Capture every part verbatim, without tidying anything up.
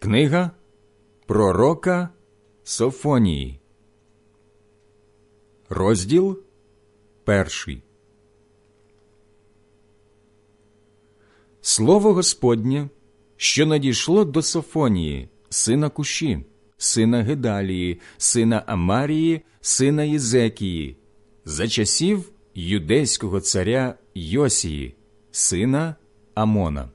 Книга пророка Софонії, розділ перший. Слово Господнє, що надійшло до Софонії, сина Куші, сина Гедалії, сина Амарії, сина Єзекії, за часів юдейського царя Йосії, сина Амона.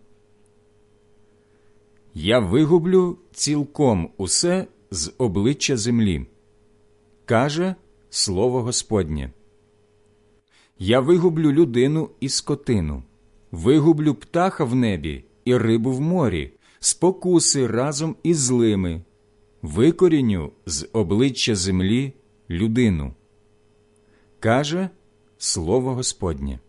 Я вигублю цілком усе з обличчя землі, каже Слово Господнє. Я вигублю людину і скотину, вигублю птаха в небі і рибу в морі, спокуси разом із злими, викоріню з обличчя землі людину, каже Слово Господнє.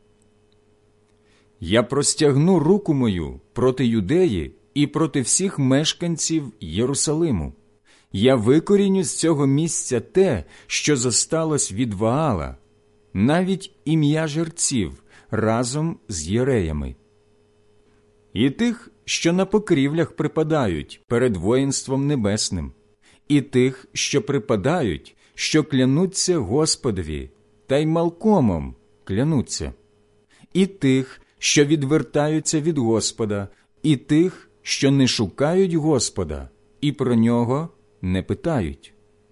Я простягну руку мою проти Юдеї і проти всіх мешканців Єрусалиму. Я викоріню з цього місця те, що зосталось від Ваала, навіть ім'я жерців разом з єреями. І тих, що на покрівлях припадають перед воїнством небесним, і тих, що припадають, що клянуться Господові, та й малкомом клянуться, і тих, що відвертаються від Господа, і тих, що не шукають Господа і про нього не питають.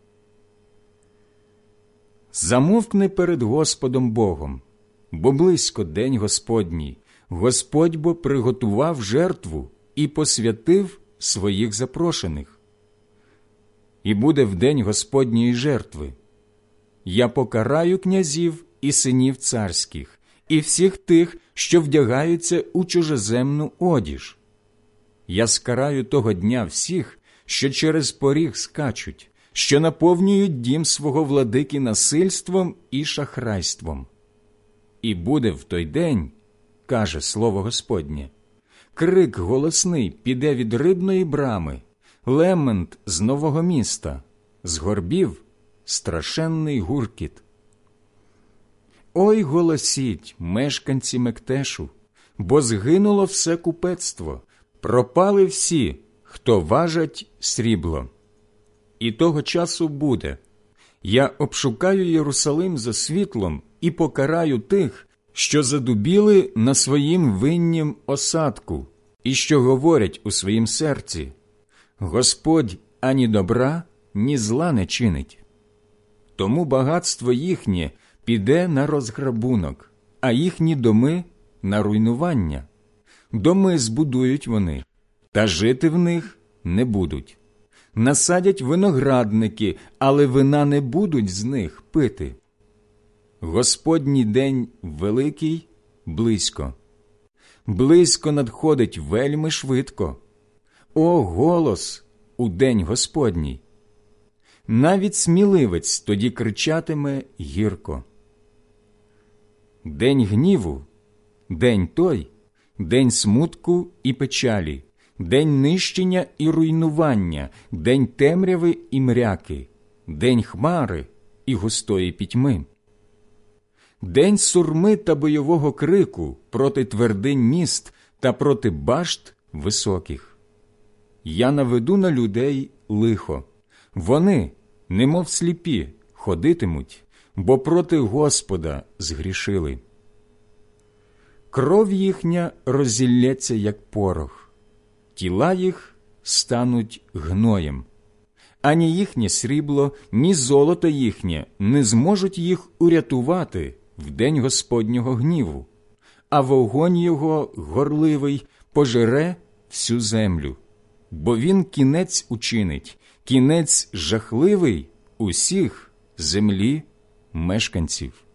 Замовкни перед Господом Богом, бо близько день Господній, Господь бо приготував жертву і посвятив своїх запрошених. І буде в день Господньої жертви. Я покараю князів і синів царських, і всіх тих, що вдягаються у чужеземну одіж. Я скараю того дня всіх, що через поріг скачуть, що наповнюють дім свого владики насильством і шахрайством. І буде в той день, каже Слово Господнє, крик голосний піде від рибної брами, лемент з нового міста, з горбів страшенний гуркіт. Ой, голосіть, мешканці Мектешу, бо згинуло все купецтво, пропали всі, хто важать срібло. І того часу буде. Я обшукаю Єрусалим за світлом і покараю тих, що задубіли на своїм виннім осадку і що говорять у своїм серці: Господь ані добра, ні зла не чинить. Тому багатство їхнє піде на розграбунок, а їхні доми – на руйнування. Доми збудують вони, та жити в них не будуть. Насадять виноградники, але вина не будуть з них пити. Господній день великий близько. Близько надходить вельми швидко. О, голос у день Господній! Навіть сміливець тоді кричатиме гірко. День гніву, день той, день смутку і печалі, день нищення і руйнування, день темряви і мряки, день хмари і густої пітьми. День сурми та бойового крику проти твердинь міст та проти башт високих. Я наведу на людей лихо. Вони, немов сліпі, ходитимуть, бо проти Господа згрішили. Кров їхня розілється, як порох, тіла їх стануть гноєм. Ані їхнє срібло, ні золото їхнє не зможуть їх урятувати в день Господнього гніву, а вогонь його горливий пожере всю землю, бо він кінець учинить, кінець жахливий усіх землі мешканців.